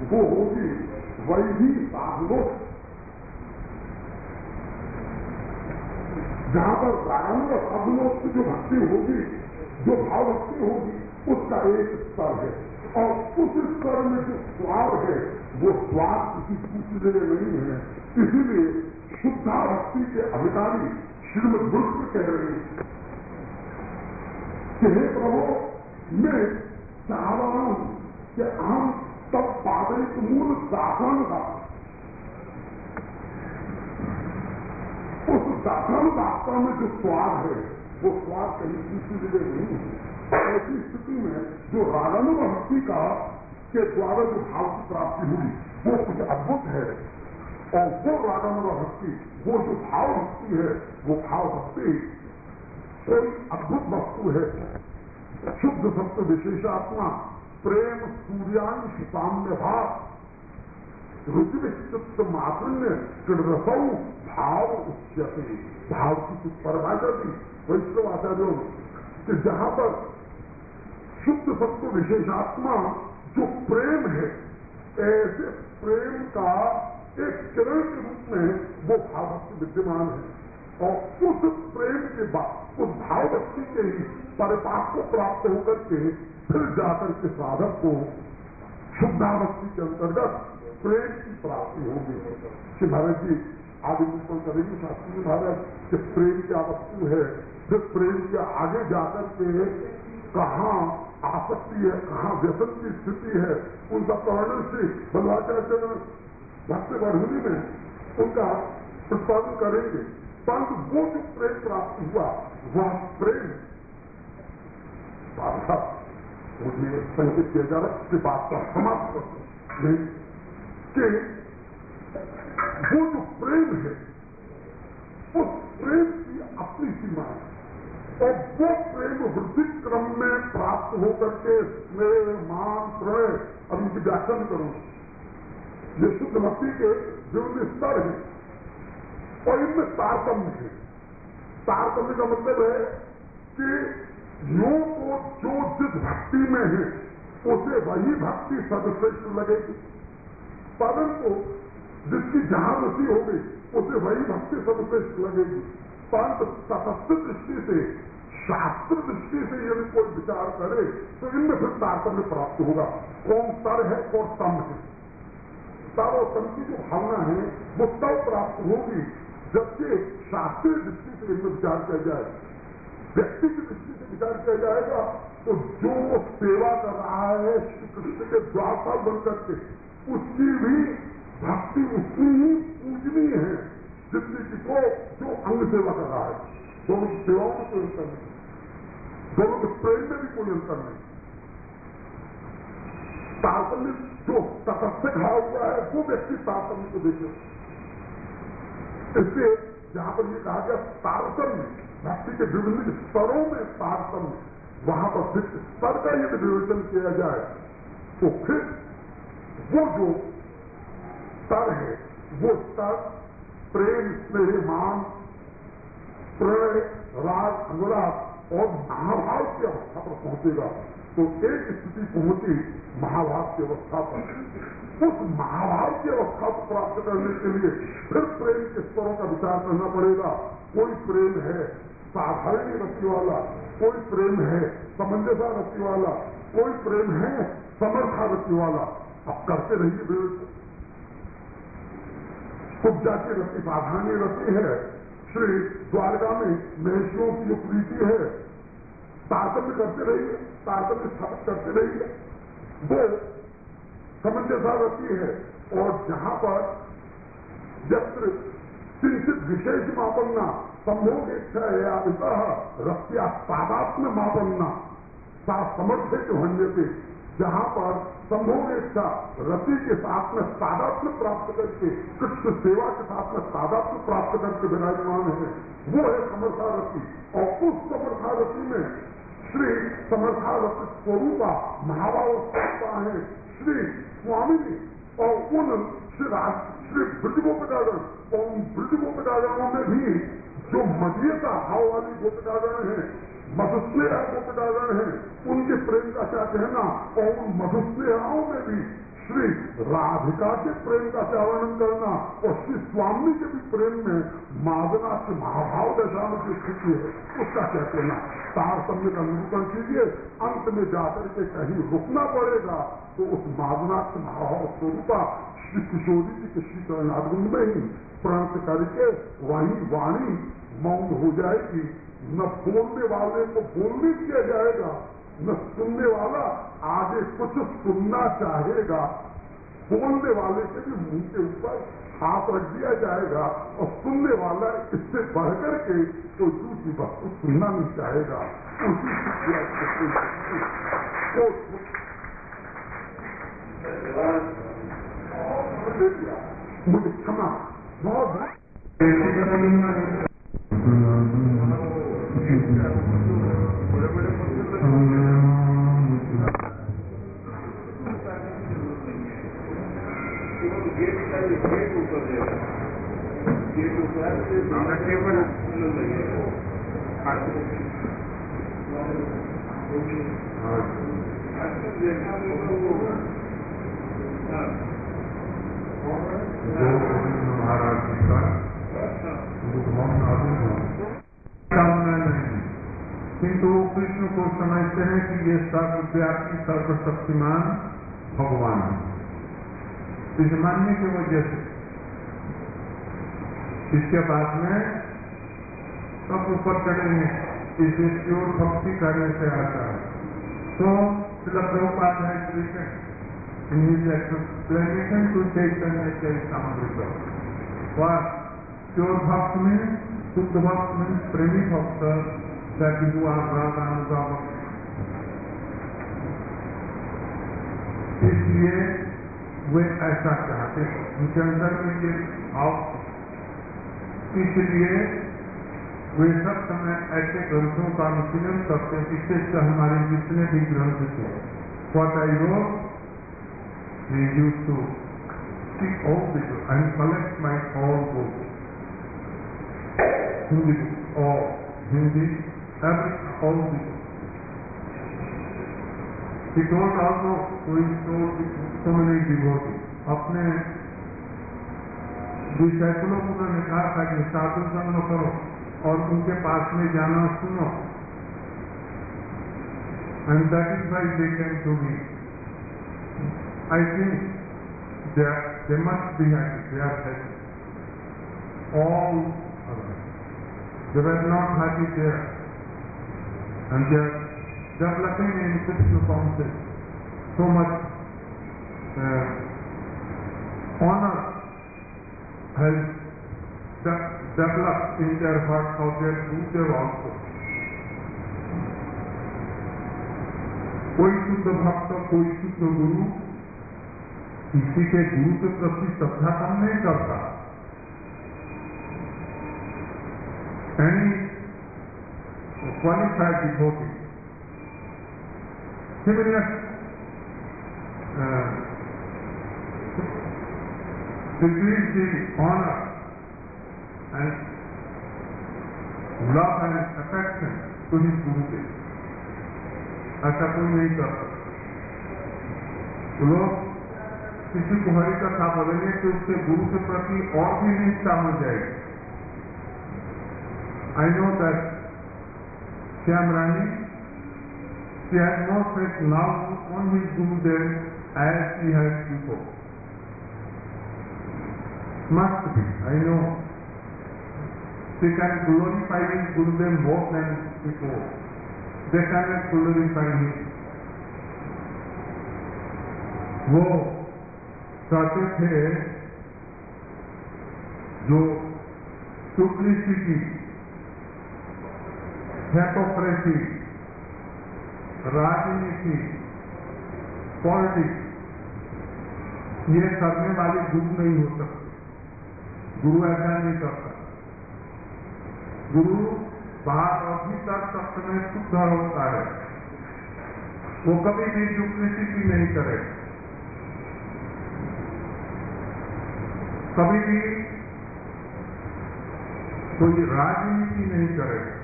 वो होगी वही साधलोक, जहां पर रागानुग साधलोक की जो भक्ति होगी, जो भाव भक्ति होगी, उसका एक स्तर है। और उस स्तर में जो स्वाद है, वो स्वाद किसी दूसरे नहीं है। इसीलिए शुद्धा भक्ति के अधिकारी श्रीमद् गुरु कह रहे हैं कि हे प्रभु, मैं चाह रहा हूं कि हम तब पादरिक मूल दासन का, उस दासन वास्तव में जो स्वाद है, वो स्वाद कहीं दूसरी जगह नहीं है। ऐसी स्थिति में जो रागानुग भक्ति का के द्वारा जो भाव की प्राप्ति हुई, वो कुछ अद्भुत है। और वो रागानुग भक्ति, वो जो भाव भक्ति है, वो भाव भक्ति कोई अद्भुत वस्तु है। शुद्ध सत्य विशेषात्मा प्रेम सूर्यांश साम्य भाव रुचिविचित मातृन्य कृरसौ भाव उच्यते। भाव की कुछ परिभाषा दी वैष्णव आचार्यों कि जहां पर शुद्ध सत्व विशेषात्मा जो प्रेम है, ऐसे प्रेम का एक किरण के रूप में वो भाव भक्ति विद्यमान है। और उस प्रेम के बाद उस भाव भक्ति के ही परिपाक को प्राप्त होकर के फिर जाकर के साधक को शुद्धाभक्ति के अंतर्गत प्रेम की प्राप्ति होगी। श्री महाराज जी आदि निरूपण करेंगे शास्त्री महाराज कि प्रेम क्या वस्तु है, फिर प्रेम के आगे जाकर के कहाँ आसक्ति है, कहाँ व्यसन की स्थिति है, उनका वर्णन से बल्लाचार्य भक्ति वर्धनी में उनका प्रतिपादन करेंगे। परंतु वो जो प्रेम प्राप्त हुआ, वह प्रेम मुझे संकेत किया जा रहा है कि बात का समाप्त कि वो जो प्रेम है, उस प्रेम की अपनी सीमा है। और वो प्रेम वृद्धि क्रम में प्राप्त होकर के स्नेह मान प्रणय, अब इनकी व्याख्या नहीं करूंगा, ये शुद्ध भक्ति के विभिन्न स्तर हैं और इनमें तारतम्य है। तारतम्य का मतलब है कि योग को जो जिस भक्ति में है उसे वही भक्ति सर्वश्रेष्ठ लगेगी, परंतु जिसकी जहां रुचि होगी उसे वही भक्ति सर्वश्रेष्ठ लगेगी। परंतु तटस्थ दृष्टि से, शास्त्र दृष्टि से यदि कोई विचार करे तो इनमें फिर तारतम्य प्राप्त होगा। कौन तर है और तम है, तर और तम की जो भावना है वो तब प्राप्त होगी जबकि शास्त्रीय दृष्टि से इनमें विचार किया जाए। व्यक्ति की दृष्टि से विचार किया जाएगा तो जो सेवा कर रहा है श्री कृष्ण के द्वारपाल बनकर के, उसकी भी भक्ति उतनी ही पूजनीय है जितनी को जो अंग सेवा कर रहा है। दोनों की सेवाओं में कोई अंतर नहीं, दोनों के प्रेम में भी कोई अंतर नहीं। तारतम्य जो तटस्थ खड़ा हुआ है वो व्यक्ति तारतम्य को देखे। इसलिए जहां पर ये कहा गया तारतम्य भक्ति के विभिन्न स्तरों में तारतम्य, वहां पर फिर स्तर का यदि विवेचन किया जाए तो फिर वो जो स्तर है वो स्तर प्रेम स्नेह मान प्रणय राग अनुराग और महाभाव की अवस्था पर पहुंचेगा। तो एक स्थिति पहुंची महाभाव की अवस्था पर, उस महाभाव की अवस्था को प्राप्त करने के लिए फिर प्रेम के स्तरों का विचार करना पड़ेगा। कोई प्रेम है साधारण रति वाला, कोई प्रेम है समंजसा रति वाला, कोई प्रेम है समर्था रति वाला। अब करते रहिए विवेक। कुब्जा की रति साधारण रति है, श्री द्वारका में महर्षियों की जो प्रीति है, तारतम्य करते रहिए, तारतम्य स्थापित करते रहिए, वो समंजसा रति है। और जहां पर यत्र किंचित विशेष मापन्ना संभोग इच्छा है या रस्या तादात्म्य मापन्ना सा समर्थ होने पे, जहां पर संभोग इच्छा रति के साथ में तादात्म्य प्राप्त करके, कृष्ण सेवा के साथ में तादात्म्य प्राप्त करके विराजमान है, वो है समर्था रति। और उस समर्था रति में श्री समर्था रति स्वरूपा महाभावस्था है श्री स्वामी और उन श्री ब्रज गोपिकागण, और उन ब्रज गोपिकागणों में भी जो मदीयता भाव वाली गोपिकागण है, मधुस्नेह गोपिकागण है, उनके प्रेम का क्या कहना। और उन मधुस्नेहाओं में भी श्री राधिका के प्रेम का क्या वर्णन करना और श्री स्वामी के भी प्रेम में मादना से महाभाव दशा में जो स्थिति है उसका क्या कहना। तारतम्य का निरूपण कीजिए, अंत में जाकर के कहीं रुकना पड़ेगा तो उस मादना से महाभाव स्वरूपा श्री किशोरी जी के श्री चरणारविंद में ही प्रणत करके वही वाणी मौन हो जाएगी। न बोलने वाले को बोलने दिया जाएगा, न सुनने वाला आगे कुछ सुनना चाहेगा। बोलने वाले के भी मुंह के ऊपर हाथ रख दिया जाएगा और सुनने वाला इससे बढ़कर के कोई दूसरी वस्तु सुनना नहीं चाहेगा। मुझे क्षमा बहुत महाराज जी का किंतु कृष्ण को समझते हैं कि ये सर्वव्यापी सर्वशक्तिमान भगवान है। इस मानने की वजह से इसके बाद में सब ऊपर चढ़े हैं, इसे प्योर भक्ति करने से आता है। तो प्रभुपाद है Krishna in his explanation to Chaitanya Charitamrita. What pure bhakt means, शुद्ध भक्त means प्रेमी भक्त, that who are Radha Anugama. इसलिए वे ऐसा चाहते हैं, उनके अंदर में ये भाव, इसलिए वे सब समय ऐसे ग्रंथों का अनुशीलन करते हैं। विशेषकर हमारे जितने भी ग्रंथ थे, What I wrote, we used to speak all the books and collect my all books, Hindi or Hindi, all the books. He told also, we told so many devotees, अपने disciples को उन्होंने कहा था कि साधु संग करो और उनके पास में जाना सुनो, and that is why they came to me. I think they must be happy, they are happy. All others, they were not happy there. And they are developing in Krishna consciousness so much honor has developed in their heart of their Gurudev also. कोई शुद्ध भक्त, कोई शुद्ध गुरु किसी के गुरु के प्रति श्रद्धा कम नहीं करता। Any qualified devotee, similar degrees the honor and love and affection to his Gurudev. ऐसा कोई नहीं करता। लोग किसी को हरि कथा बोलेंगे तो उसके गुरु के प्रति और भी निष्ठा हो जाएगी। I know that Shyamrani, she has no such love on his Gurudev as she has before. Must be, I know. She can glorify his Gurudev more than before. They cannot glorify him. वो कहते थे जो सुप्लिसिटी, hypocrisy, राजनीति, politics, ये करने वाले गुरु नहीं हो सकते। गुरु ऐसा नहीं करता। गुरु बाहर और भीतर सब समय शुद्ध होता है। वो कभी भी डुप्लिसिटी नहीं करेगा, कभी भी कोई राजनीति नहीं करेगा।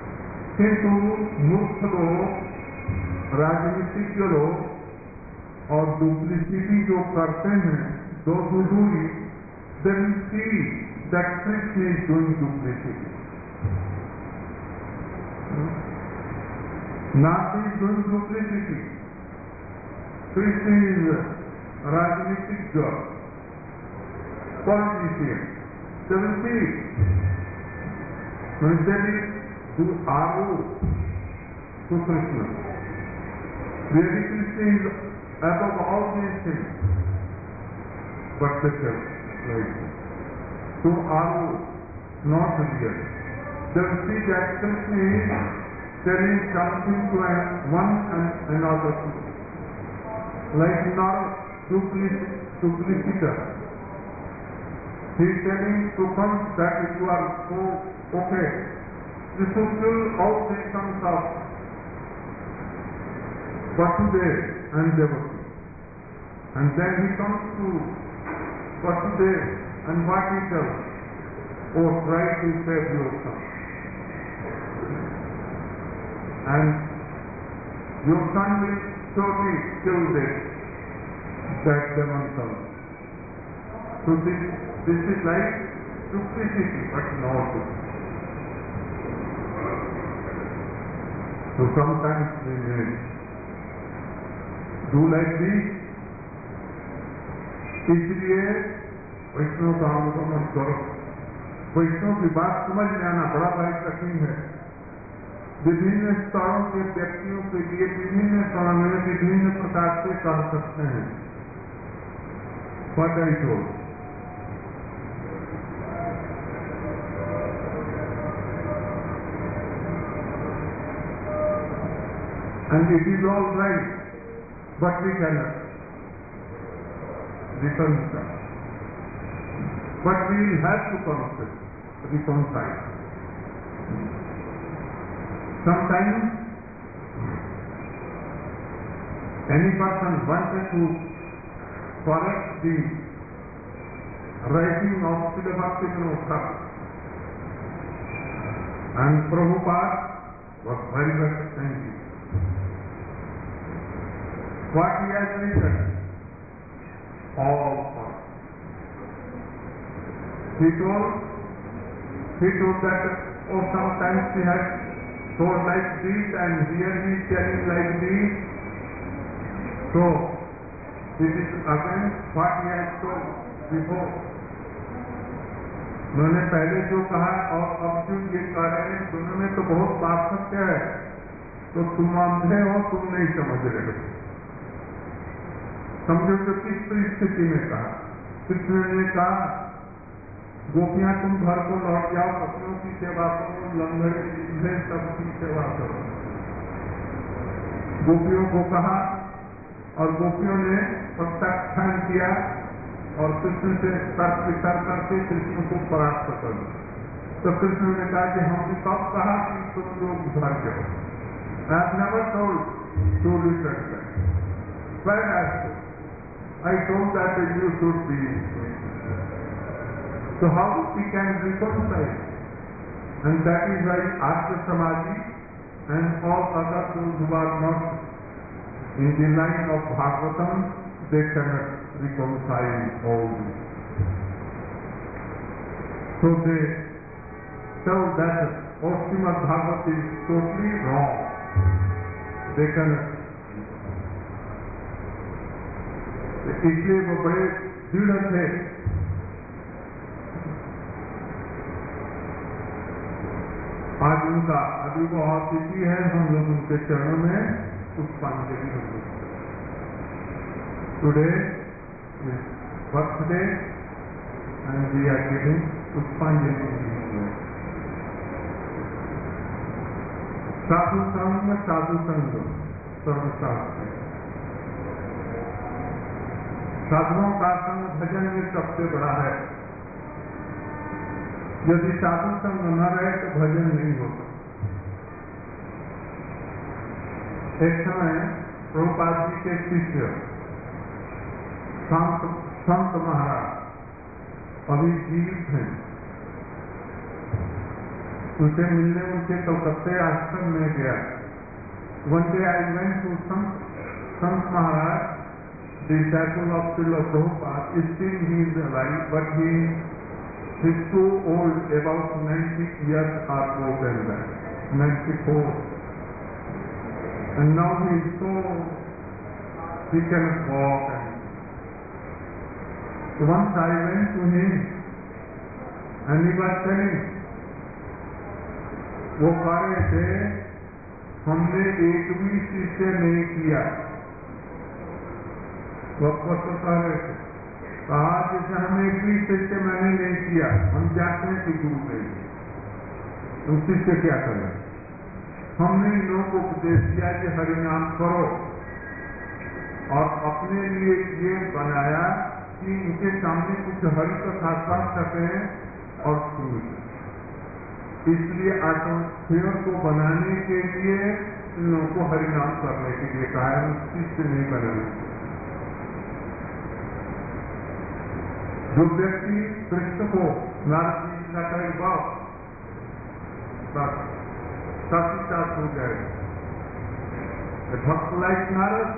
किंतु मूर्ख लोग, राजनीतिज्ञ लोग और डुप्लिसिटी जो करते हैं, those who do it, they will see that Krishna is doing duplicity. Nati is doing duplicity. Krishna is a Rajnitik job, politician. They will see it. When they do Aru to Krishna, really Krishna is above all these things. But they say, like, to Aru, not real. They will see that Krishna is telling something to one and another. Like not duplicator. He is telling to come that if you are so okay, you fulfill all the terms of Vasudev and Devaki. And then he comes to Vasudev and what he tells? Oh, try to save your son. And your son will surely kill that demon son. So this is like duplicity, but not duplicity. So sometimes we may do like this. इसलिए वैष्णव का अनुगमन करो. वैष्णव की बात समझ में आना बड़ा भारी कठिन है. विभिन्न स्तरों के व्यक्तियों के लिए विभिन्न समय में विभिन्न प्रकार से कह सकते हैं. What I told. And it is all right, but we cannot reconcile. But we will have to reconcile. Sometimes any person wanted to correct the writing of Srila Bhaktivinoda Thakur, and Prabhupada was very much angry. What he has written, all false. He told that, oh, sometimes he has told like this and here he is telling like this. So, this is again what he has told before. मैंने पहले जो कहा और अब जो ये कह रहे हैं, दोनों में तो बहुत पार्थक्य है. तो तुम अंधे हो, तुम नहीं समझ रहे हो. समझो तो किस परिस्थिति में कहा. कृष्ण ने कहा, गोपियां तुम घर को लौट जाओ, पत्नियों की सेवा करो, लंगड़े चूल्हे सबकी सेवा करो. गोपियों को कहा और गोपियों ने प्रत्याख्यान किया और कृष्ण से तर्क विचार करके कृष्ण को परास्त कर दिया. तो कृष्ण ने कहा कि हमने कब कहा कि तुम लोग घर जाओ. I have never told to return back. But I told that you should be. So how we can reconcile? And that is why Arya Samadhi and all other those who are not in the line of Bhagavatam, they cannot reconcile all this. So they tell that Srimad Bhagavat is totally wrong. They cannot. इसलिए वो बड़े दृढ़ थे. आज उनका आविर्भाव तिथि है. हम लोग उनके चरणों में पुष्पांजलि होगी. Today birthday and we are giving pushpanjali. साधु संग सर्वशास्त्र. साधुओं का संग भजन में सबसे बड़ा है. यदि साधु संग न रहे तो भजन नहीं होता. एक समय प्रभुपाद जी के शिष्य संत महाराज अभी जीवित हैं. उनसे मिलने उनके कलकत्ते आश्रम में गया. One day I went to Sant Maharaj disciple of Srila Prabhupada, still he is alive, but he is too old, about 90 years or more than that, 94. And now he is so, he cannot walk. So once I went to him, and he was telling, वो कह रहे थे, हमने एक भी शिष्य नहीं किया। वो तो कह रहे थे, कहा जैसे हम एक भी शिष्य मैंने नहीं किया, हम जानते हैं कि गुरु नहीं, तो शिष्य क्या करें? हमने इन लोगों को उपदेश दिया कि हरिनाम करो, और अपने लिए ये बनाया कि इनके सामने कुछ हरि कथा कर सकें और सुन। इसलिए एटमॉस्फेयर को बनाने के लिए इन लोगों को हरिनाम करने के लिए कहा है, शिष्य नहीं बनाने। जो व्यक्ति कृष्ण को नारद जी का कहे बाप साथ हो जाए, bhakta like Narad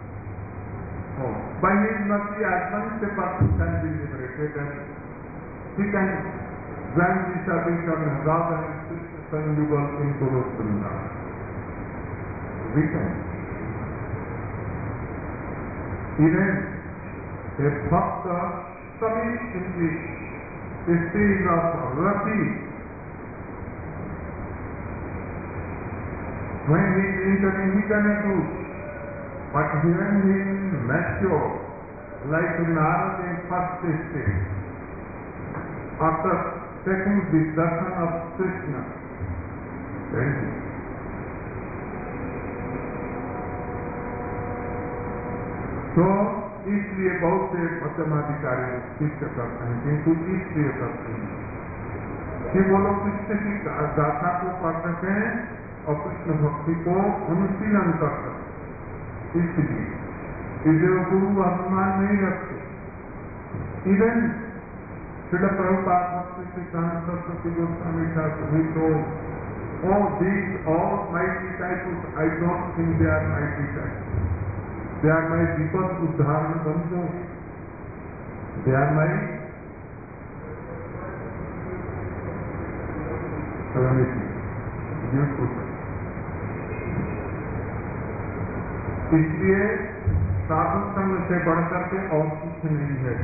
by his mercy as one the person can be liberated and he can join the service of Radha and Krishna conjugal in Guru Vrindavan. We can. Even a bhakta submits in the stage of rati when he is entering, he cannot do. But when he is mature, like Narada in first stage, after taking the darshan of Krishna, then तो इसलिए बहुत से मध्यमाधिकारी शिष्य करते हैं, किंतु इसलिए करते हैं कि वो लोग कृष्ण की गाथा को पढ़ सकें और कृष्ण भक्ति को अनुशीलन कर सकें। इसलिए इसे गुरु अभिमान नहीं रखते। इवन श्रील प्रभुपाद भक्ति सिद्धांत सरस्वती गोस्वामी ठाकुर तो all these all mighty disciples, I don't think they are mighty disciples. They are my deepest uddharana bandhu. They are my calamity. इसलिए साधु संघ से बढ़कर के और कुछ नहीं है।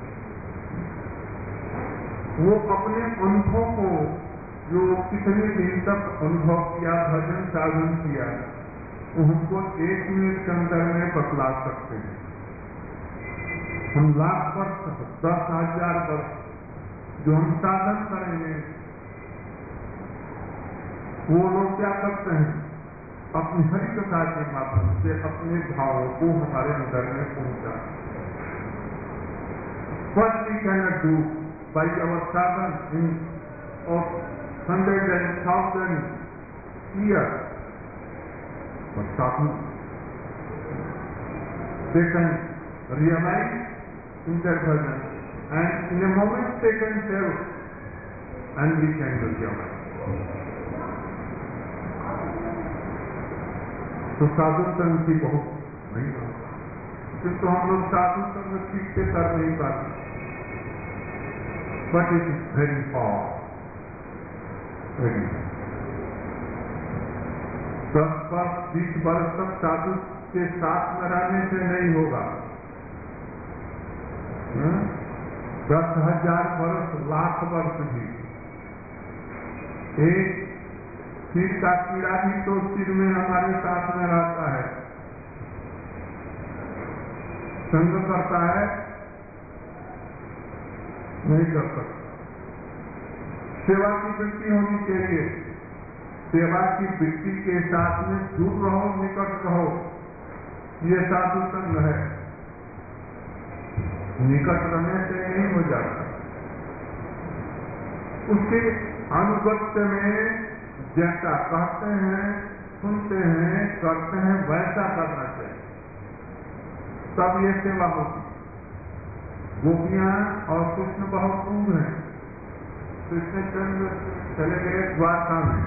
वो अपने अनुभव को जो कितने दिन तक अनुभव किया, भजन साधन किया, उनको 1 मिनट के अंदर में बतला सकते हैं। हम लाख वर्ष, 10,000 वर्ष जो हम साधन करेंगे, वो लोग क्या करते हैं? अपनी हरि कथा के माध्यम से अपने भावों को हमारे अंदर में पहुंचा। What we cannot do by our sadhana in of 100 and 1,000 years, but sadhu, they can realize in their bhajan, and in a moment they can tell, and we can realize. तो साधु संघ की बहुत नहीं होता, किंतु हम लोग साधु संघ ठीक से कर नहीं पाते। But it is very power, very 10-20 वर्ष तक साधु के साथ में रहने से नहीं होगा। 10,000 वर्ष, लाख वर्ष भी। एक सिर का कीड़ा भी तो सिर में हमारे साथ में रहता है, संग करता है, नहीं कर सकता। सेवा की वृत्ति होनी चाहिए, सेवा की वृत्ति के साथ में दूर रहो, निकट रहो, ये साधु संग है। निकट रहने से नहीं हो जाता। उसके अनुगत्य में जैसा कहते हैं, सुनते हैं, करते हैं, वैसा करना चाहिए, तब ये सेवा होती। गोपियां और कृष्ण बहुत दूर हैं। कृष्णचंद्र चले गए द्वारका में,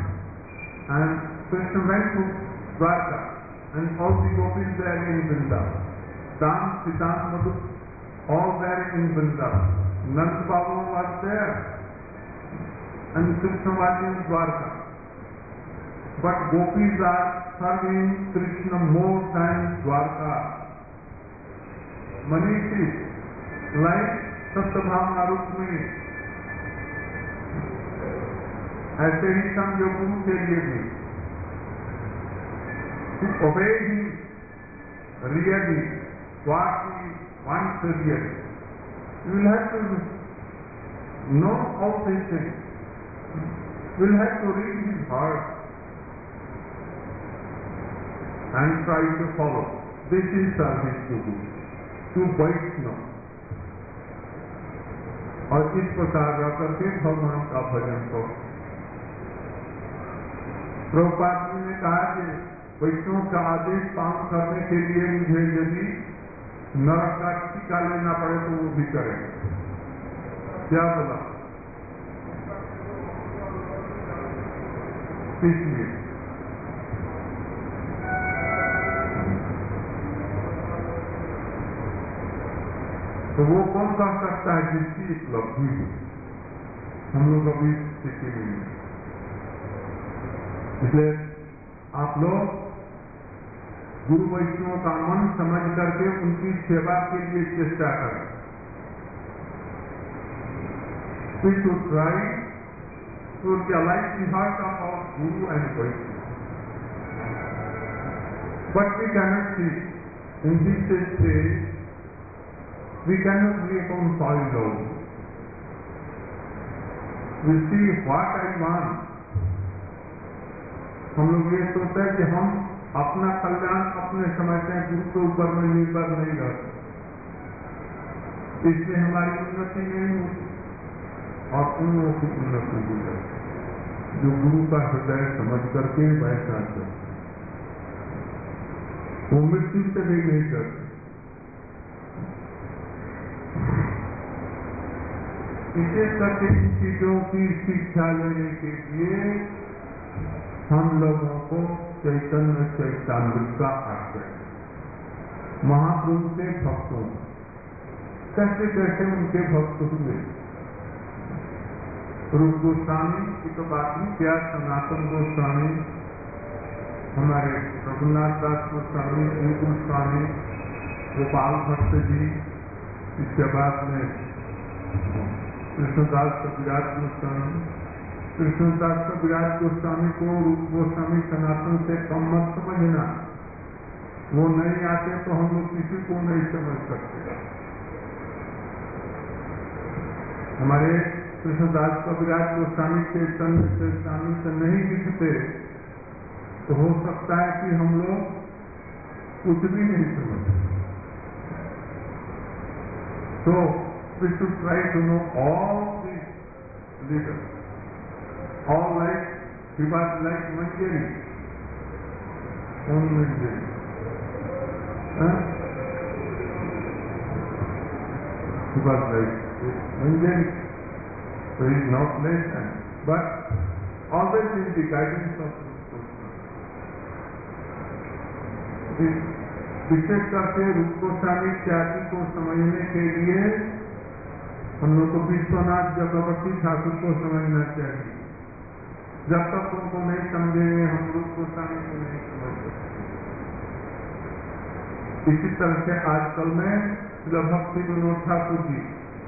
and Krishna went to Dwarka, and all the gopis there in Vrindavan. Dam, Siddhant, Madhu, all there in Vrindavan. Nand Babu was there and Krishna was in Dwarka. But gopis are serving Krishna more than Dwarka. Manishi, like Satyabhama Rukmini, ऐसे ही समझो गुरु के लिए भी to obey him really what he wants really. You will have to know all these things. You will have to read his heart and try to follow. This is service to Guru, to Vaishnava. और इस प्रकार का करके भगवान का भजन करो। प्रभुपाद जी ने कहा कि वैष्णव का आदेश पालन करने के लिए मुझे यदि नरक का टीका लेना पड़े तो वो भी करेंगे। क्या बोला? इसलिए तो वो कौन कह सकता है जिसकी उपलब्धि हो? हम लोग अभी स्थिति में नहीं। इसलिए आप लोग गुरु वैष्णव का मन समझ करके उनकी सेवा के लिए चेष्टा करें। We should try to realize the heart of our Guru and Vaishnava. But we cannot see in this stage. We cannot be upon solid ground. We see what I want. हम लोग ये सोचते हैं कि हम अपना कल्याण अपने समझते हैं, गुरु के ऊपर में निर्भर नहीं रहते, इसलिए हमारी उन्नति नहीं होती और उन लोगों की उन्नति हो जाती जो गुरु का हृदय समझ करके वैसा करते, वो मृत्यु से भी नहीं करते। विशेष करके इन चीजों की शिक्षा लेने के लिए हम लोगों को चैतन्य चैतामृत का आश्रय, महाप्रभु के भक्तों, कैसे कैसे उनके भक्त हुए। रूप गोस्वामी की तो बात नहीं, क्या सनातन गोस्वामी, हमारे रघुनाथ दास गोस्वामी, गोस्वामी, गोपाल भट्ट जी, इसके बाद में कृष्णदास कविराज गोस्वामी। कृष्णदास कविराज गोस्वामी को रूप गोस्वामी सनातन से कम मत समझना, वो नहीं आते तो हम लोग किसी को नहीं समझ सकते। हमारे कृष्णदास कविराज गोस्वामी के चंद्र से स्वामी से नहीं दिखते तो हो सकता है कि हम लोग कुछ भी नहीं समझते। तो we should try to know all these leaders. All like, he was like Manjari. On Manjari. He was like Manjari. So he is not less than, but always in the guidance of Krishna. विशेष करके रूप गोस्वामी इत्यादि को समझने के लिए हम लोग को विश्वनाथ चक्रवर्ती ठाकुर को समझना चाहिए। जब तक उनको नहीं समझेंगे हम रूप गोस्वामी को नहीं समझ सकते। इसी तरह से आजकल में भक्ति विनोद ठाकुर जी,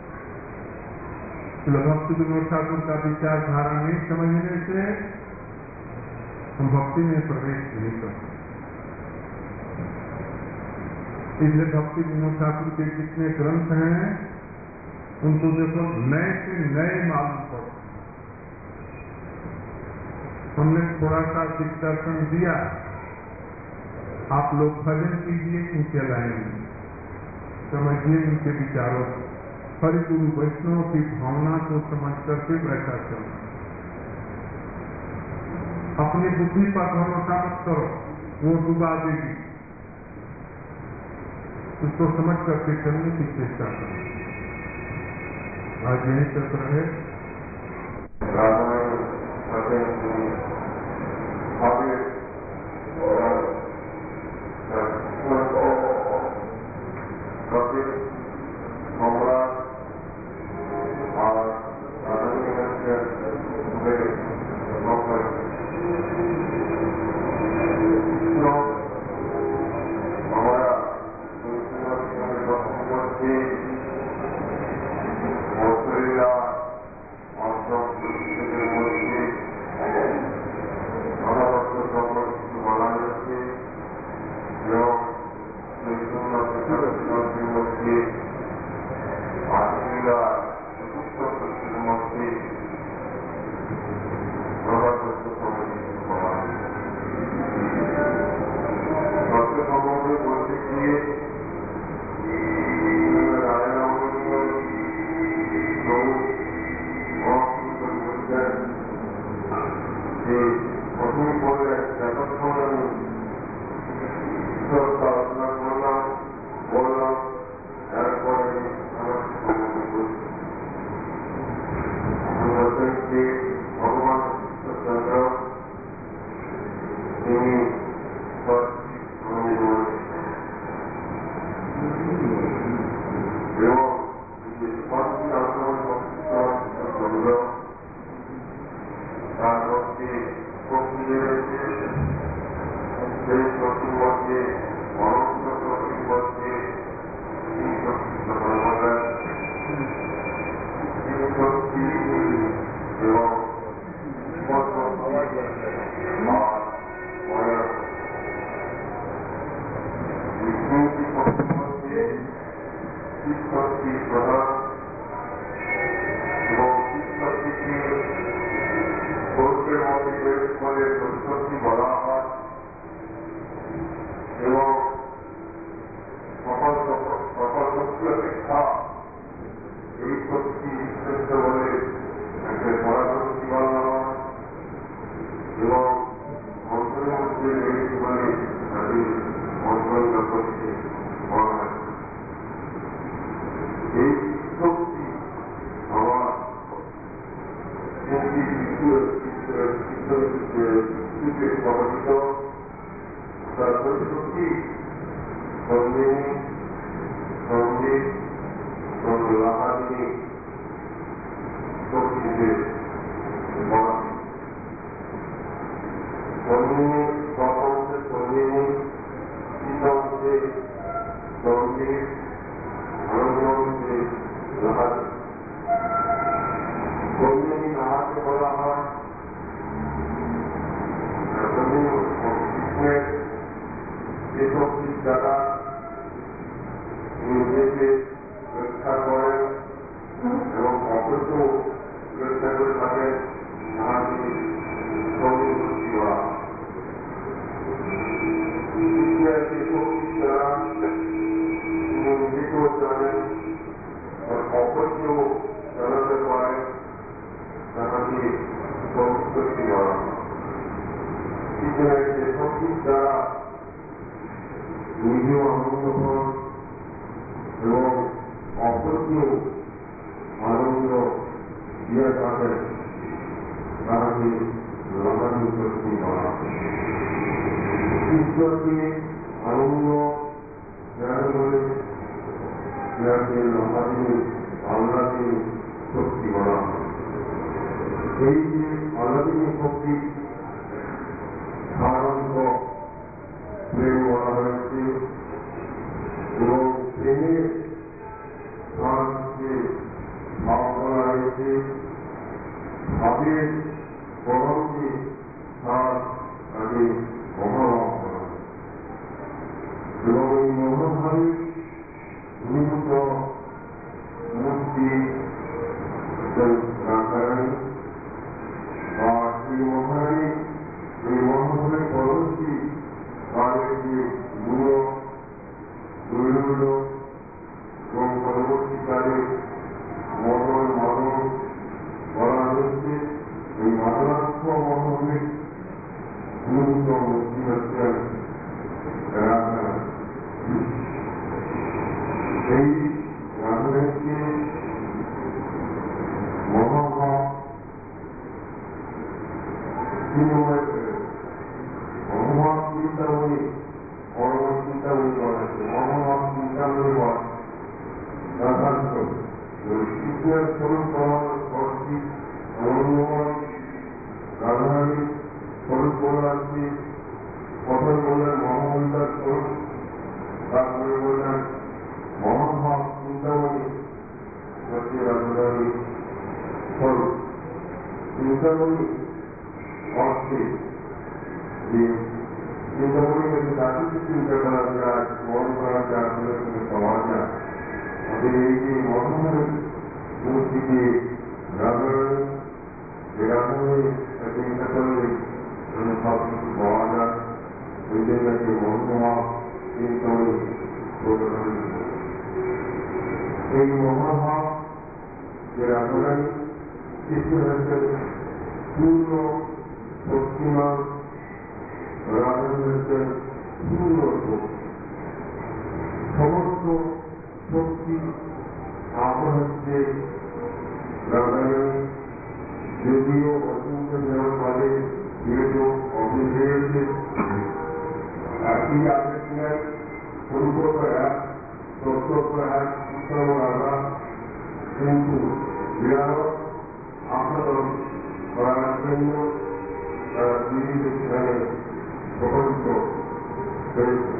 भक्ति विनोद ठाकुर का विचारधारा नहीं समझने से हम भक्ति में प्रवेश नहीं करते। इसलिए भक्ति विनोद ठाकुर के जितने ग्रंथ हैं उनको देखो नए से नए मालूम पड़ते। हमने थोड़ा सा दिग्दर्शन दिया, आप लोग भजन कीजिए उनके लाइन में, समझिए उनके विचारों को, हरि गुरु वैष्णव की भावना को समझ करके वैसा चलना। अपनी बुद्धि पर भरोसा मत करो, वो डुबा देगी। उसको समझ करके चलने की चेष्टा करो। आज यही चल रहे যে প্রথমে পরে যতক্ষণ আমি ঈশ্বর প্রার্থনা করলাম বললাম তারপরে আমার সম্বোধন করছি। আমি বলতেন যে ভগবান ঈশ্বরচন্দ্র তিনি এবং তার মধ্যে শক্তি রয়েছে, সেই শক্তির মধ্যে অনন্ত শক্তির মধ্যে শক্তি এবং শক্তি প্রধান এবং শক্তিকে শক্তির মধ্যে ফলে শক্তি বলা হয় এবং সকল শক্তি অপেক্ষা এই শক্তি শ্রেষ্ঠ বলে একটা পরাশক্তি বলা হয় এবং মন্ত্রের মধ্যে রয়েছে বলে তাদের মন্ত্র জগৎকে বলা হয়। এই শক্তি আমার প্রভাবিত তার শক্তি সন্দেহী সঙ্গীত লাহানি শক্তিতে সন্দেহী সকলকে সন্দেহী শীতলকে সঙ্গীত আনন্দকে লাহানি সন্দেহী নাহাকে বলা হয় কৃষ্ণের যে শক্তির দ্বারা নিজেকে রক্ষা করেন এবং অপরকেও রক্ষা করে থাকেন তাহাকে শক্তি বলা হয়। কৃষ্ণের যে শক্তির দ্বারা তিনি নিজেকেও জানেন অপরকেও জানাতে পারেন তাহাকে শক্তি বলা হয়। কৃষ্ণের যে শক্তির দ্বারা নিজেও আনন্দ পান এবং অপরকেও আনন্দ দিয়ে থাকেন তাহাকে লাগানি শক্তি বলা হয়। ঈশ্বরকে আনন্দ জ্ঞান বলে যাকে লাগানি আল্লাহকে শক্তি বলা হয়। এই যে আল্লাহী শক্তি সাধারণত প্রেম বলা হয়েছে এবং প্রেমের স্থানকে ভাব করা হয়েছে, ভাবের প্রভাবকে স্থান তাকে মহাভাব করা হয়েছে এবং এই মহাভাবে নিহিত মূর্তি রাখারানি বা সেই মহারানী এই মহাভাবের পরবর্তী তাদের যে গুণ দৈন্য এবং পরবর্তীকালে মদন মাদন করা হয়েছে। এই মাদনাত্ম মহাভাবের গুণিত মূর্তি হচ্ছেন রাধারানী। এই রাধারানীকে মহাভাব চিন্ময় মহাভাব চিন্তামণি পরম চিন্তামণি বলা হয়েছে। মহাভাব চিন্তামণি বলা যথার্থ কৃষ্ণের স্বরূপ প্রমাণ করছি আনন্দময় রাধারানী স্বরূপ বলা আছে। প্রথম বললেন মহামন্দার স্বরূপ, তারপরে বললেন মহাভাব চিন্তামণি হচ্ছে রাধারানী স্বরূপ। চিন্তামণি অর্থে যে চিন্তামণি হচ্ছে তাকে চিন্তা করা যায়, স্মরণ করা যায়, আসলে পাওয়া যায়। তাদের এই যে মহাভাবের মূর্তিকে রাধারানী, যে রাধারানী চিন্তা করলে সব কিছু পাওয়া যায়, ওই জায়গাকে মহাভাব চিন্তামণি প্রদান। এই মহাভাব যে রাধারানী কৃষ্ণ হচ্ছেন পূর্ণ পশ্চিমা রাজনীতির সুরত সমস্ত শক্তি আপনত্বে রাধারানী যদিও অত্যন্ত ভাবে যেহেতু অভিধেয়কে একই আলোচনায় পূর্ব প্রয়াস তথ্য প্রয়াস উত্তম রাধা কিন্তু বিরাট আন্দোলন করার জন্য তারা বিভিন্ন সেখানে প্রকল্প হয়েছে।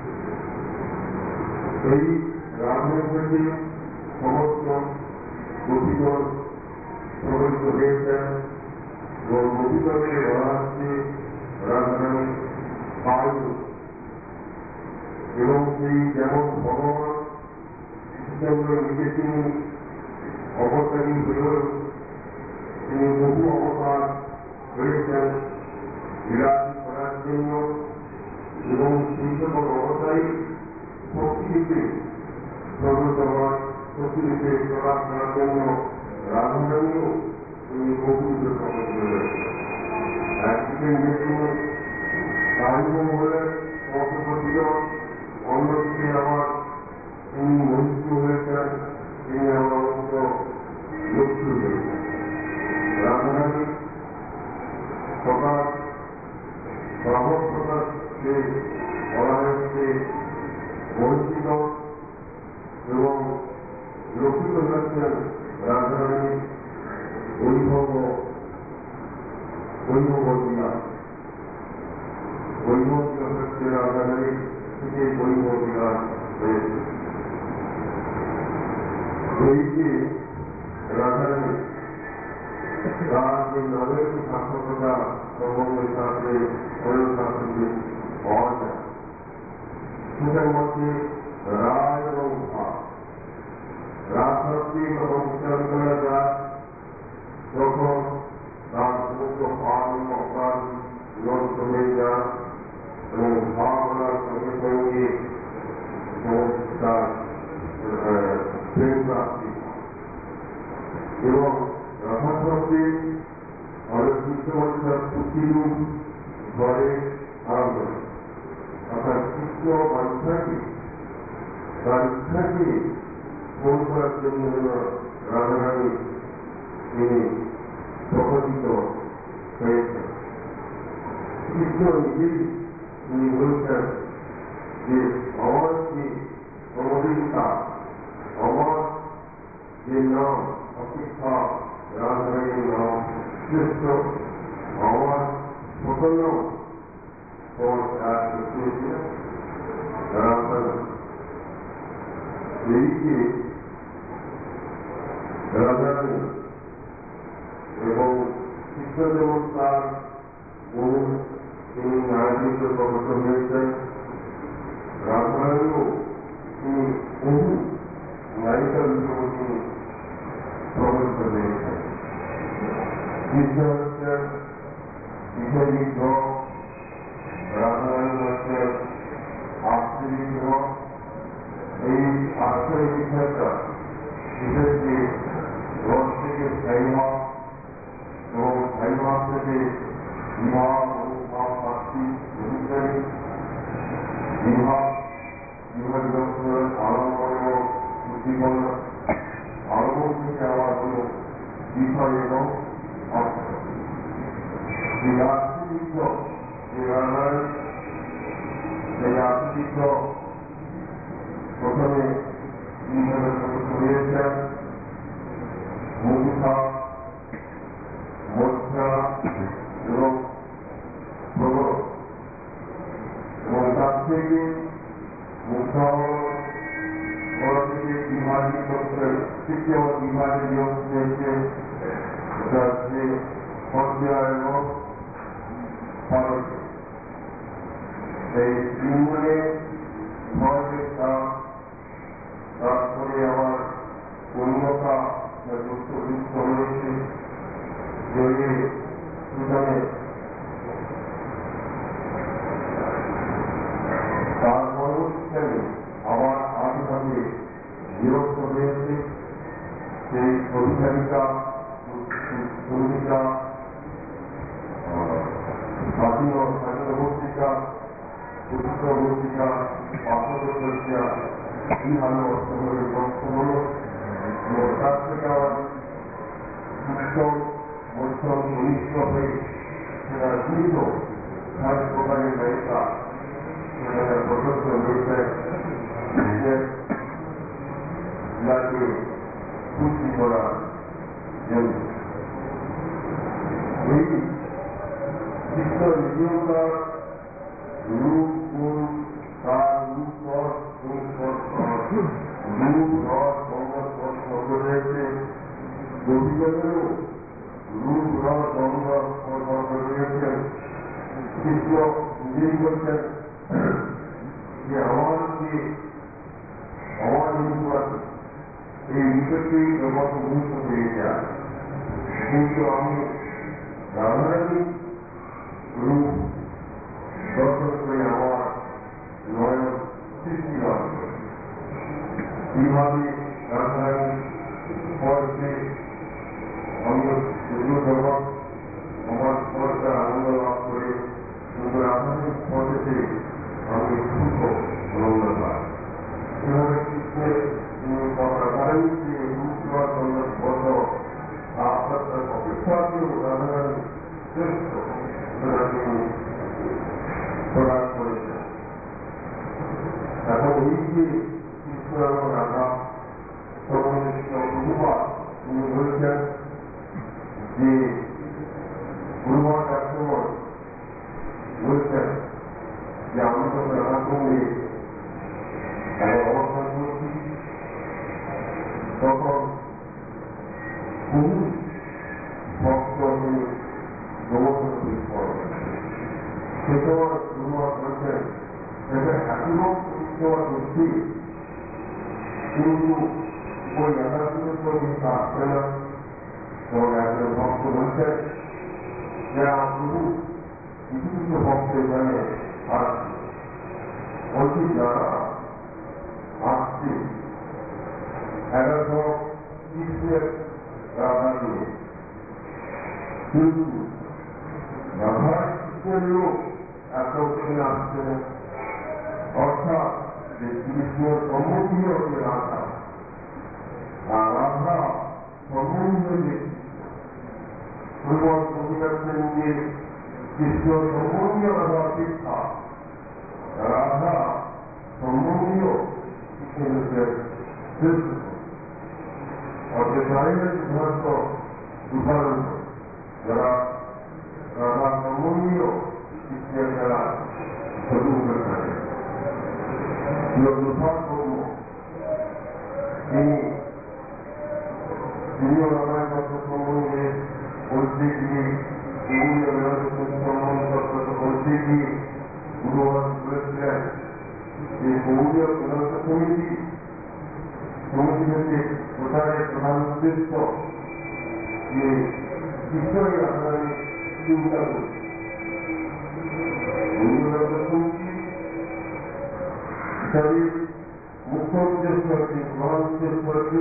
এই রাজনীতি সমস্ত গতিগণ প্রকল্প হয়েছে এবং গতিগণকে বলা হচ্ছে রাজধানী বায়ু এবং সেই যেমন ভগবান কৃষ্ণচন্দ্র নিজে তিনি অবতারী হলেও তিনি বহু অবতার হয়েছেন বিরাট করার জন্য এবং সেই সকল অবতারী শক্তিকে প্রগত হয় শক্তিকে প্রকাশ করার জন্য রাজধানীও তিনি বহু প্রকল্প হয়েছে। একদিকে নিজে কাহিনী হলে অপগঠিত অন্যদিকে আমার তিনি মন্ত্রী হয়েছেন তিনি আমার অন্ত লক্ষ্য হয়েছেন। রাজধানী প্রকাশ প্রভাব প্রকাশকে বলা হয়েছে বঞ্চিত এবং লক্ষিত হয়েছেন রাজধানী বৈভবীরা হচ্ছে রাজধানী থেকে বৈভবীরা হয়েছে। এই যে রাজধানী তার যে নামের সার্থকতা সম্বন্ধের সাথে অনেক সাথে পাওয়া যায় সেটার মধ্যে রায় এবং ভাব রাজশক্তি যখন উচ্চারণ করা যায় তখন তার সমস্ত পান অপান নষ্ট হয়ে যায় এবং ভাবনার সঙ্গে সঙ্গে তার প্রেম প্রাপ্তি এবং রথাশক্তি অনেক কৃষ্ণমাত্রার প্রতিরূপ ঘরে আরম্ভ করে অর্থাৎ কৃষ্ণ বাঞ্ছাকে তার ইচ্ছাকে ফোন করার জন্য রাধারানী তিনি প্রকটিত হয়েছেন। কৃষ্ণ নিজেই তিনি বলছেন যে আমার যে অমরিতা আমার যে নাম অপেক্ষা রাধারানীর নাম শ্রেষ্ঠ আমার সকল এইকে রাধারানী এবং কৃষ্ণ যেমন তার বহু তিনি নারীদের প্রকট হয়েছেন রাধারানীও তিনি বহু নায়িকার উপর তিনি প্রকট হয়েছেন। কৃষ্ণ হচ্ছেন বিশ্ববিদ্ধ রাধারানী হচ্ছেন আশ্চর্য। এই আশ্চর্য বিষয়টা বিশেষকে রস থেকে স্থায়ী হওয়া এবং স্থায়ী ভাব থেকে বিভাগ অনুভাব প্রাপ্তি অধিকারী বিভাগ আলম্বন উদ্দীপন আলম্বন থেকে আবার হল বিষয় এবং অর্থ। এই আশ্চর্য যে রাধারানী সেই আশ্চর্য প্রথমে হয়েছেন মুখা মোক্ষা এবং প্রবল এবং তার থেকে মুখা থেকে বিভাজিত তৃতীয় বিভাজিত হয়েছে পর্যায় এবং ফলক। এই তিনজনে তারপরে আমার পূর্ণতা যুক্ত হয়েছে যে সেখানে তার পরবর্তীকালে আবার আদিভাবে বিরক্ত হয়েছে সেই অধিকারিকা ভূমিকা স্বাধীনবর্তিকা, উত্তরবর্তিকা, পার্শ্ববর্তিকা, কি ভালো অর্থনৈতিক গ্রন্থগুলো তার থেকে আবার উত্তম মধ্যম ঘনিষ্ঠ হয়ে সেটা দ্রুত সাত প্রকারের ব্যবসা সেখানে প্রশস্ত রয়েছে নিজের জাতির পুষ্টি করার জন্য। এই বিশ্ব নিজেকার রূপ গুণ তার রূপ রস রূপ রস বঙ্গ রয়েছে, গোপীগণেরও রূপ রস বঙ্গ রয়েছেন। কৃষ্ণ নিজেই বলছেন যে আমার রূপ আছে, এই রূপেতেই জগৎ মুহূর্ত হয়ে যায়, কিন্তু আমি রাধারানী রূপ দর্শন করে আমার নয়ন সৃষ্টি লাভ করে। কিভাবে রাধারানী স্পর্শে আমি জগৎ আমার স্পর্শে আনন্দ লাভ করে, কিন্তু রাধারানীর স্পর্শে আমি সুখ আনন্দ পাই। সেভাবে কৃষ্ণের রাধারানী যে রূপ স্পর্শ অপেক্ষাতেও রাধারানী শ্রেষ্ঠ তিনি প্রদান করেছেন। এখন এই যে কৃষ্ণ এবং রাধা অনুবাদ তিনি বলেছেন যে গুরুমঠ আক্রমণ বলছেন যে আমি তো রাধা সঙ্গে অবস্থান করছি, তখন বহু ভক্ত তিনি সমর্থন করেন। সে সময় গুরুমঠ বলছেন এখনো প্রতিষ্ঠা করছি, কিন্তু ওই রাধাকৃষ্ণের প্রতি আসছে না। তখন একজন ভক্ত বলছেন যে প্রভু কিছু কিছু ভক্ত এখানে আসছে, বলছি যারা আসছে এরা সব কৃষ্ণের রাধা নিয়ে, কিন্তু রাধা কৃষ্ণের লোক এত ওখানে আসছে না। অর্থাৎ যে কৃষ্ণের সম্মুখীয় যে রাধা আর রাধা সম্বন্ধীয় যে কবি রাখছেন যে কৃষ্ণ সম্বন্ধীয় রাধা অপেক্ষা রাধা সম্বন্ধীয় কৃষ্ণের শ্রেষ্ঠ। অর্থাৎ নারীদের সিদ্ধান্ত উদাহরণ যারা রাধা সম্বন্ধীয় কৃষ্ণের যারা ছবি থাকে তিনিও রামায়ণ তত্ত্ব সম্বন্ধে বলতে গিয়ে বলতে গিয়ে গুরুবাদ বলেছিলেন যে গৌরীয় প্রধানত সমিতি হচ্ছে প্রচারের প্রধান উদ্দেশ্য যে কৃষ্ণই রাধারানী চিন্তা করছে। মুখ্য উদ্দেশ্য হচ্ছে প্রধান উদ্দেশ্য হচ্ছে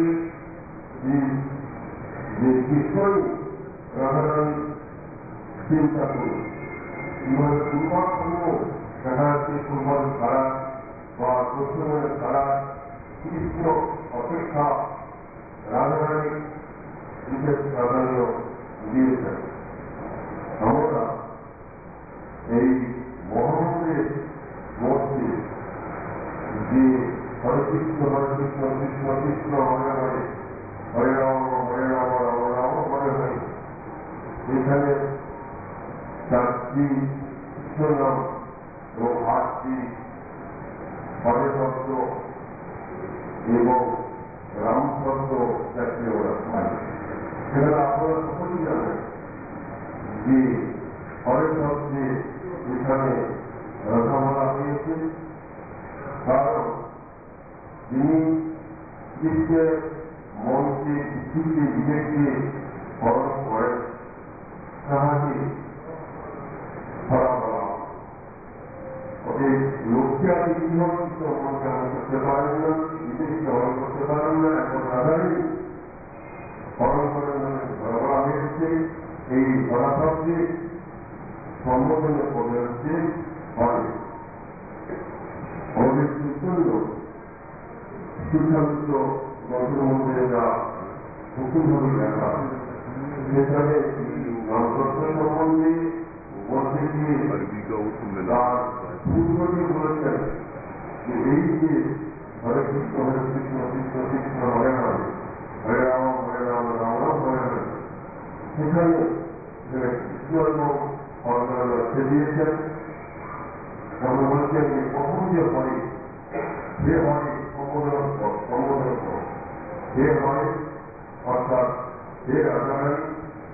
যে কৃষ্ণই রাধারানী চিন্তা করুন। কিভাবে কুরবান করবো দেখা যাচ্ছে কুরবান ছাড়া বা প্রশ্নের ছাড়া কৃষ্ণ অপেক্ষা রাধারানী বিশেষ প্রাধান্য দিয়েছেন। আমরা এই মহামন্ত্রের মধ্যে যে হরে কৃষ্ণ কৃষ্ণ কৃষ্ণ হরে হরে হরে রাম রাম রাম হরে হরে, এখানে 4টি কৃষ্ণ নাম এবং 8টি হরে শব্দ এবং রাম শব্দ যাকে ওরা পায়। সেখানে আপনারা সকলেই জানেন যে হরে শব্দে এখানে রাধা বলা হয়েছে, কারণ তিনি কৃষ্ণের মনকে বুদ্ধিকে বিবেককে হরণ করেন, তাহাকে হরা বলা। অতএব লোককে আপনি কিভাবে কৃষ্ণ মনকে হরণ করতে পারেন না, বিবেককে হরণ করতে পারেন না, এখন রাধারই হরণ করেন ধরা বলা হয়েছে এই ধরা শব্দে। সম্বোধনে পড়ে হচ্ছে হয় আমাদের সুন্দর সুশান্ত গ্রন্থের মধ্যে যা হুকুমভাবে লেখা সেখানে নামকর্তা সম্বন্ধে বলতে গিয়ে তার পূর্বকে বলেছেন যে এই যে হরে কৃষ্ণ কৃষ্ণ কৃষ্ণ হরে হরে হরে রাম রাম রাম হরে সেখানে কৃষ্ণ এবং অর্জুন লক্ষ্যে দিয়েছেন এবং বলছেন যে কখন যে হরে যে হরে সম্বোধন কর যে হরে অর্থাৎ যে রাজারানী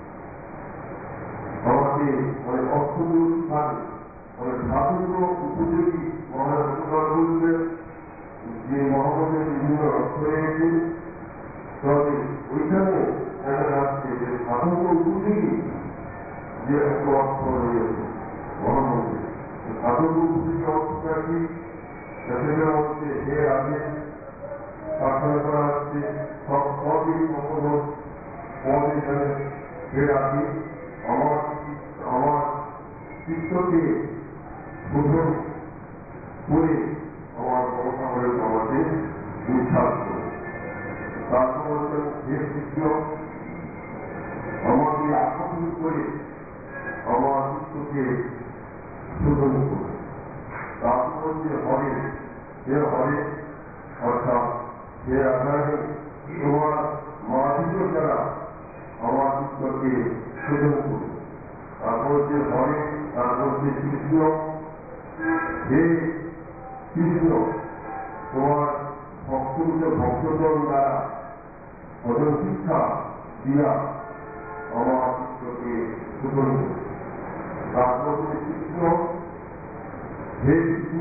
আমাকে মানে অর্থদূর স্থান মানে ধাতুর উপযোগী মহারাজ বললেন যে মহাপদের বিভিন্ন অর্থ রয়েছে তবে ওইখানে দেখা যাচ্ছে যে সাধক উপযোগী যে একটা অর্থ রয়েছে মহামন্ত্রী সাধক উপযোগী অর্থটা কি সেটা হচ্ছে এর আগে প্রার্থনা করা হচ্ছে সব পদই সম্বোধন পদ এখানে এর আগে আমার চিত্তকে শোধন করে আমার মমতামূলক আমাকে উচ্ছ্বাস করে তারপর বলছেন হে কৃষ্ণ আমাকে আকর্ষণ করে আমার চিত্তকে শোধন করে তারপর হচ্ছে হরে হে হরে অর্থাৎ হে আধারে তোমার মাধুর্য দ্বারা আমার চিত্তকে শোধন করে তারপর হচ্ছে হরে তারপর হচ্ছে কৃষ্ণ হে কৃষ্ণ তোমার ভক্তজন দ্বারা ভজন শিক্ষা দিয়া আমার চিত্তকে শোধন করে তারপর হচ্ছে কৃষ্ণ হে কৃষ্ণ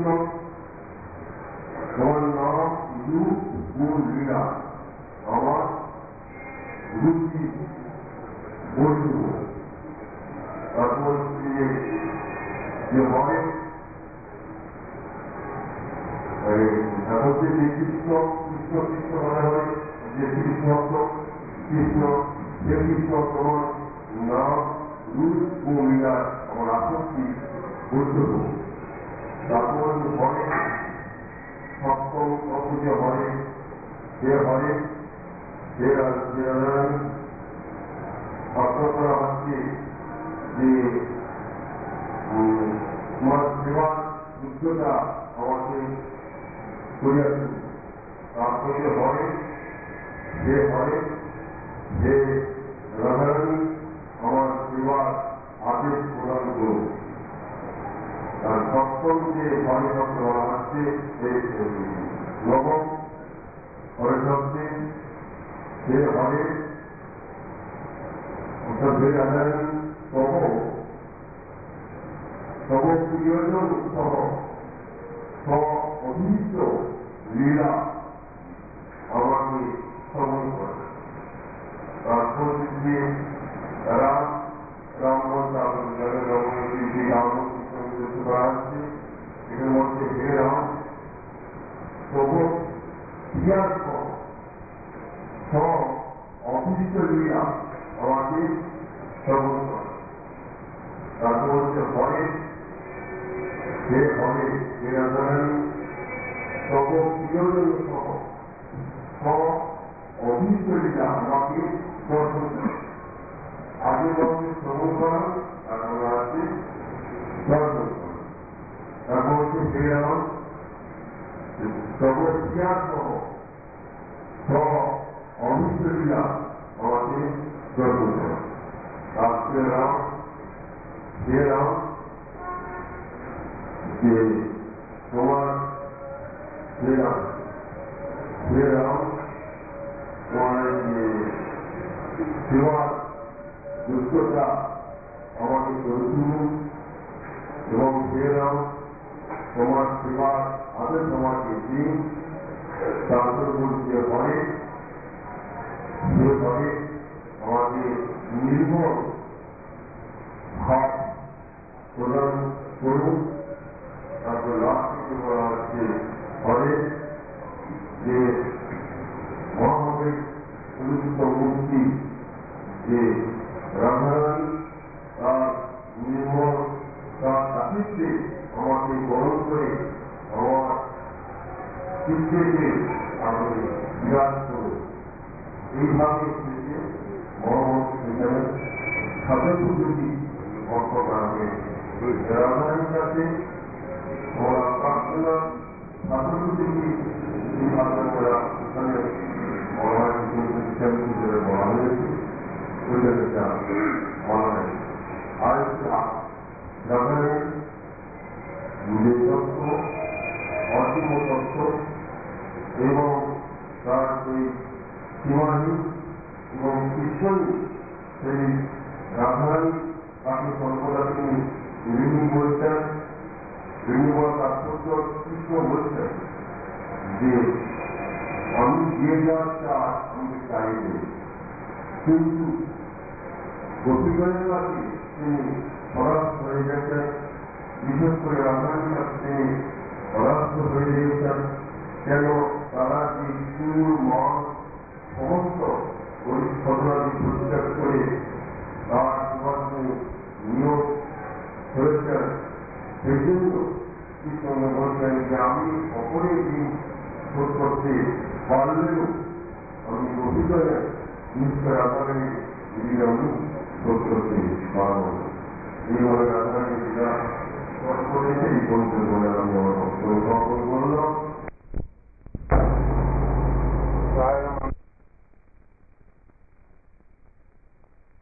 তোমার নাম রূপ গুণ লীলা আমার রুচি বৈধ তারপর যে হয় হচ্ছে যে কৃষ্ণ কৃষ্ণ কৃষ্ণ মনে হয় যে কৃষ্ণ কৃষ্ণ হে কৃষ্ণ তোমার নাম রূপ গুণ লীলা আমার আসক্তি বৈধ তারপর হরে সপ্তম অপূজা হরে যে হরে যে সপ্তম করা হচ্ছে যে তোমার সেবার যোগ্যতা আমাকে করিয়াছে তারপরে হরে যে হরে যে রাধারানী আমার সেবার আদেশ প্রদান করুন আর সপ্তম যে হরে শব্দ বলা হচ্ছে নবম হরে শব্দে যে হরে অর্থাৎ যে রাজারানী তব প্রিয়জন সহ অভিহিত লীলা আমাকে শ্রবণ করে তারপর যে রাম বলতে আপনার করা হচ্ছে এর মধ্যে হে রাম তবু ক্রিয়ার অভিহিত লীলা আমাকে শ্রবণ করে তারপর হচ্ছে হরে যে হরে যে রাজারানী তব প্রিয়জন সহ অভিহিত লীলা আমাকে দর্শন করে আগে বলছে শ্রবণ করা তারপর আছে দর্শন করা তারপর হচ্ছে হে রাম তব ক্রিয়ার সহ অভিহিত লীলা আমাকে দর্শন করা তারপরে রাম হে রাম যে তোমার হে রাম তোমার যে সেবার যোগ্যতা আমাকে করুন এবং হে রাম তোমার সেবার আদেশ আমাকে দিন তারপর বলছে হরে যে হরে আমাকে নির্মল ভাব প্রদান করুন তারপর লাস্ট থেকে বলা হচ্ছে হরে যে মহাভাবের অনুষ্ঠিত মূর্তি যে রাধারানী তার নির্মল সান্নিধ্যে আমাকে গ্রহণ করে আমার চিত্তে আমাকে বিরাজ করে এইভাবে এসেছে মহামন্ত্রী সেখানে সাথে যদি অর্থ করা হয়েছে রাজধানীর কাছে আমরা প্রার্থনা সাথে যদি এইভাবে করা ওখানে বলা হয়েছে ওইটা বলা হয় আর রাজধানী যে তত্ত্ব অসীম তত্ত্ব এবং তার সেই সীমাহীন এবং কৃষ্ণই সেই রাজধানী তাকে সর্বদা তিনি ঋণী বলছেন ঋণী বলার তাৎপর্য কৃষ্ণ বলছেন যে আমি যে যা চাই আমি চাইবে কিন্তু গোপীগণের কাছে তিনি পরাস্ত হয়ে গেছেন বিশেষ করে রাজধানীর কাছে তিনি পরাস্ত হয়ে গিয়েছেন কেন তারা যে সুর মন সমস্ত ঘটনাটি পরিত্যাগ করে তার সমাজে নিয়োগ হয়েছেন সেই জন্য কৃষ্ণ বলছেন যে আমি অপরের দিন শোধ করতে পারলেও আমি অভিজ্ঞতা নিশ্চয় রাজধানী দিদি আমি শোধ করতে পারব এইভাবে রাজধানী দিদা করেছে এই বলতে বলে আমি আমার বক্তব্য করবো